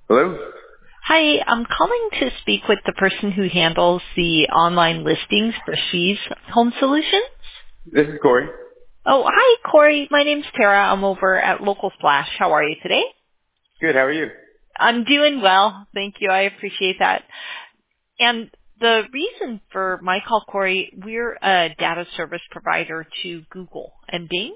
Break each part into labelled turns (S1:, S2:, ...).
S1: Hello?
S2: Hi, I'm calling to speak with the person who handles the online listings for She's Home Solutions.
S1: This is Corey.
S2: Oh, hi, Corey. My name's Tara. I'm over at Local Splash. How are you today?
S1: Good, how are you?
S2: I'm doing well. Thank you. I appreciate that. And the reason for my call, Corey, we're a data service provider to Google and Bing.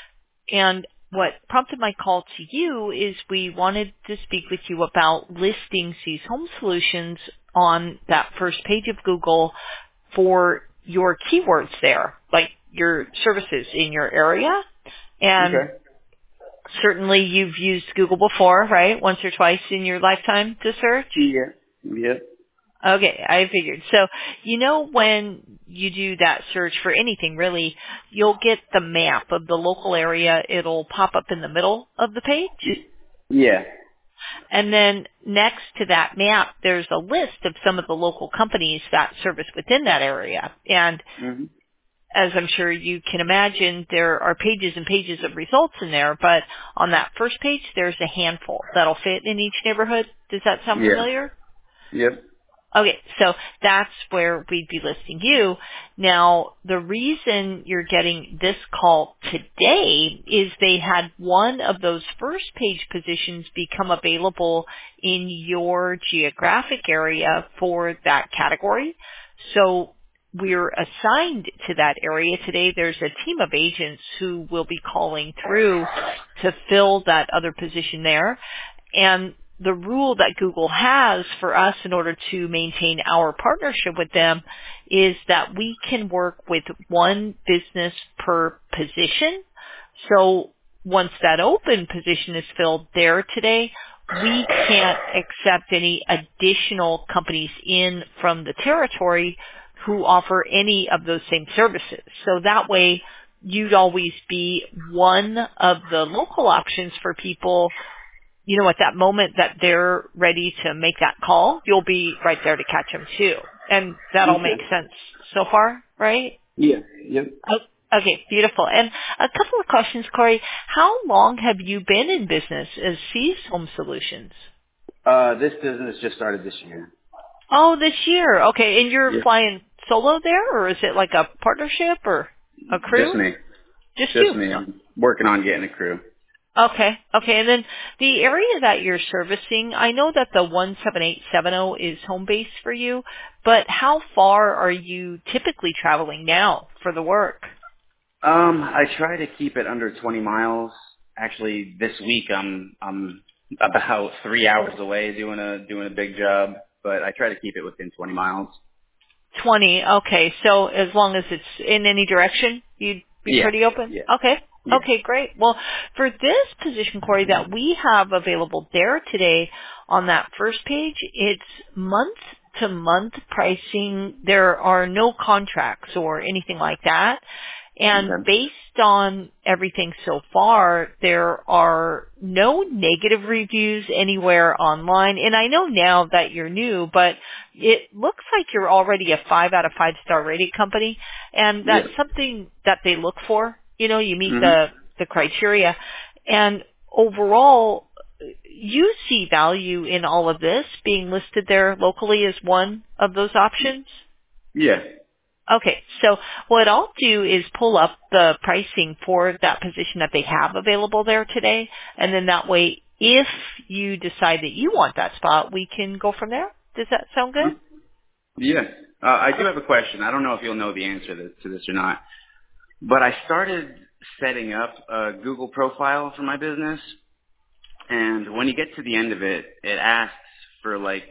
S2: And what prompted my call to you is we wanted to speak with you about listing C's Home Solutions on that first page of Google for your keywords there, like your services in your area. And
S1: Okay.
S2: certainly you've used Google before, right? Once or twice in your lifetime to search?
S1: Yeah. Yep.
S2: Okay, I figured. So, when you do that search for anything really, you'll get the map of the local area. It'll pop up in the middle of the page.
S1: Yeah.
S2: And then next to that map, there's a list of some of the local companies that service within that area. And
S1: hmm
S2: as I'm sure you can imagine, there are pages and pages of results in there, but on that first page, there's a handful that'll fit in each neighborhood. Does that sound
S1: Yeah.
S2: familiar?
S1: Yep.
S2: Okay, so that's where we'd be listing you. Now, the reason you're getting this call today is they had one of those first page positions become available in your geographic area for that category. So we're assigned to that area today. There's a team of agents who will be calling through to fill that other position there. And the rule that Google has for us in order to maintain our partnership with them is that we can work with one business per position. So once that open position is filled there today, we can't accept any additional companies in from the territory who offer any of those same services. So that way you'd always be one of the local options for people. At that moment that they're ready to make that call, you'll be right there to catch them too. And that all makes
S1: Okay.
S2: sense so far, right?
S1: Yeah. Yep.
S2: Okay, beautiful. And a couple of questions, Corey. How long have you been in business as C's Home Solutions?
S1: This business just started this year.
S2: Oh, this year. Okay, and you're
S1: Yep.
S2: flying solo there, or is it like a partnership or a
S1: Just
S2: crew?
S1: me.
S2: Just
S1: Just
S2: you.
S1: me. I'm working on getting a crew.
S2: Okay. And then the area that you're servicing, I know that the 17870 is home base for you, but how far are you typically traveling now for the work?
S1: I try to keep it under 20 miles. Actually, this week I'm about 3 hours away doing a big job, but I try to keep it within 20 miles.
S2: 20. Okay. So as long as it's in any direction, you'd be
S1: Yeah.
S2: pretty open?
S1: Yeah.
S2: Okay.
S1: Yeah.
S2: Okay, great. Well, for this position, Corey, that we have available there today on that first page, it's month-to-month pricing. There are no contracts or anything like that. And
S1: Okay.
S2: based on everything so far, there are no negative reviews anywhere online. And I know now that you're new, but it looks like you're already a 5 out of 5 star rated company. And
S1: Yeah.
S2: that's something that they look for. You meet
S1: hmm
S2: the criteria. And overall, you see value in all of this being listed there locally as one of those options?
S1: Yeah.
S2: Okay, so what I'll do is pull up the pricing for that position that they have available there today, and then that way, if you decide that you want that spot, we can go from there. Does that sound good?
S1: Yeah. I do have a question. I don't know if you'll know the answer to this or not, but I started setting up a Google profile for my business, and when you get to the end of it, it asks for like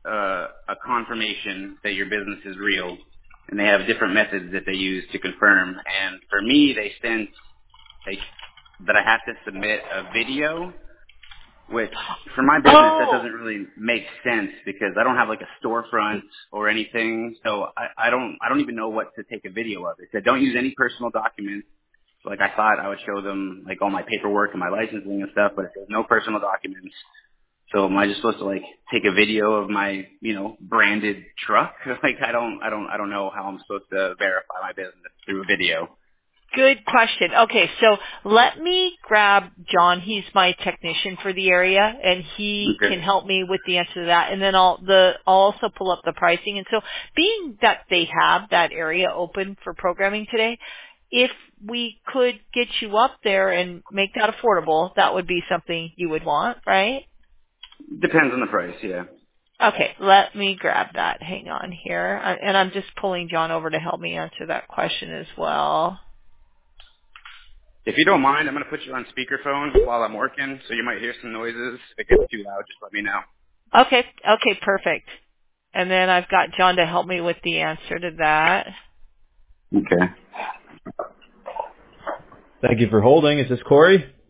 S1: a confirmation that your business is real, and they have different methods that they use to confirm. And for me, they sent like that I have to submit a video, which for my business that
S2: Oh,
S1: doesn't really make sense because I don't have like a storefront or anything, so I don't even know what to take a video of. It said don't use any personal documents. So, like I thought I would show them like all my paperwork and my licensing and stuff, but it says no personal documents. So am I just supposed to like take a video of my, branded truck? Like I don't know how I'm supposed to verify my business through a video.
S2: Good question. Okay, so let me grab John. He's my technician for the area, and he can help me with the answer to that. And then I'll also pull up the pricing. And so, being that they have that area open for programming today, if we could get you up there and make that affordable, that would be something you would want, right?
S1: Depends on the price, yeah.
S2: Okay, let me grab that. Hang on here. And I'm just pulling John over to help me answer that question as well.
S1: If you don't mind, I'm going to put you on speakerphone while I'm working, so you might hear some noises. If it gets too loud, just let me know.
S2: Okay, perfect. And then I've got John to help me with the answer to that.
S1: Okay.
S3: Thank you for holding. Is this Corey?